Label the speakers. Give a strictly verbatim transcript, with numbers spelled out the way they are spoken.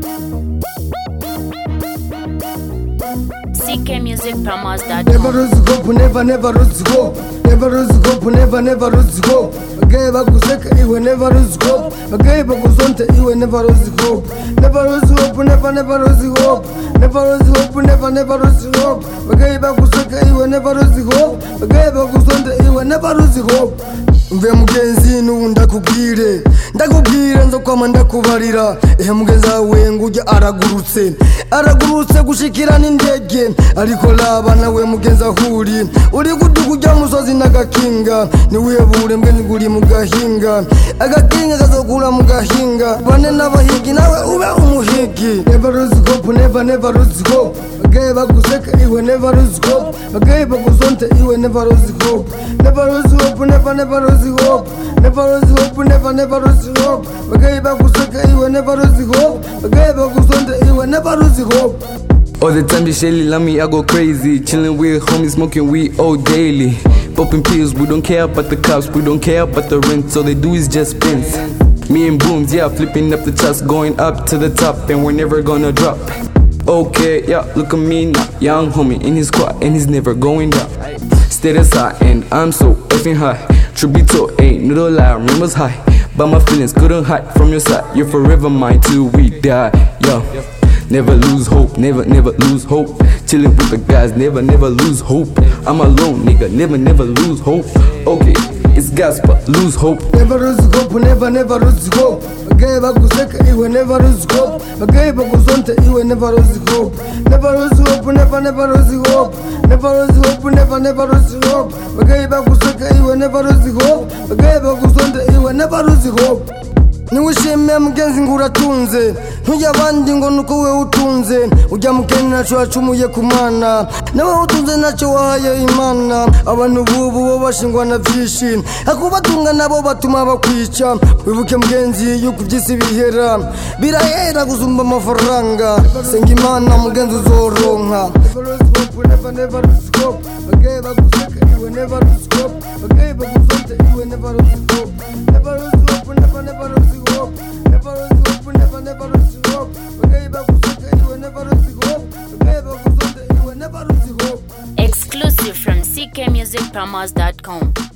Speaker 1: C K Music Promos dot
Speaker 2: Never
Speaker 1: com.
Speaker 2: lose hope, never, never lose hope. Never lose hope, never, never lose hope. Bageba kuseka iwe never lose hope. Bageba kusonte iwe never lose hope. Never lose hope, never, never lose hope. Never lose hope, never, never lose hope. Bageba kuseka iwe never lose hope. Bageba kusonte iwe never lose hope. Mve mugenzi nu ndakubwire ndakubwire nzokwama ndakubarira ehe mugenzi wawe ngujya aragurutse aragurutse gushikira n'indege ariko laba nawe mugenzi ahuri uri kudukujya musozi nagakinga niwebure mbwe nguri mugahinga agakinga kazokura mugahinga bane n'abahigi nawe ube umuhigi. Never lose hope, never, never lose hope. Bageba kuseka iwe never lose hope. Bageba kusonte iwe never lose hope. Never lose hope, never, never lose hope. Never lose hope, never, never lose hope. Bageba kuseka iwe never lose hope. Bageba kusonte iwe never lose hope.
Speaker 3: All the time they Shelly love me, I go crazy. Chillin' with homies, smoking weed all daily. Popping pills, we don't care about the cops, we don't care about the rent. All they do is just spins. Me and Booms, yeah, flipping up the charts, going up to the top, and we're never gonna drop. Okay, yeah, look at me now, young homie in his squad, and he's never going down. Status high, and I'm so effing high. Tribute ain't no lie, rumors high, but my feelings couldn't hide from your side. You're forever mine till we die, yo. Never lose hope, never, never lose hope. Chillin' with the guys, never, never lose hope. I'm alone, nigga, never, never lose hope. Okay, it's gospel, lose hope.
Speaker 2: Never lose hope, never, never lose hope. Bageba kuseka iwe never lose hope. Bageba kusonte iwe never lose hope. Never lose hope, never, never lose hope. Never lose hope, never, never lose hope. Bageba kuseka iwe never lose hope. Bageba kusonte iwe never lose hope. Niwishime mugenzi nguratunze ntujya abandi ngo nuko we utunze ujya mukeni naco wacumuye kumana nawe utunze naco wahaye imana abantu bubu bo bashingwa na vyinshi akubatunga nabo batuma bakwica wibuke mugenzi yuko byisi bihera birahera guzumba amafaranga senga imana mugenzi uzoronka. Never, never lose hope. Bageba kuseka iwe never lose hope. Bageba kusonte iwe never lose hope. Never lose hope, never, never lose hope. Never lose hope, never, never lose hope. Bageba kuseka iwe never lose hope. Bageba kusonte iwe never lose hope.
Speaker 1: Exclusive from C K Music Promos dot com.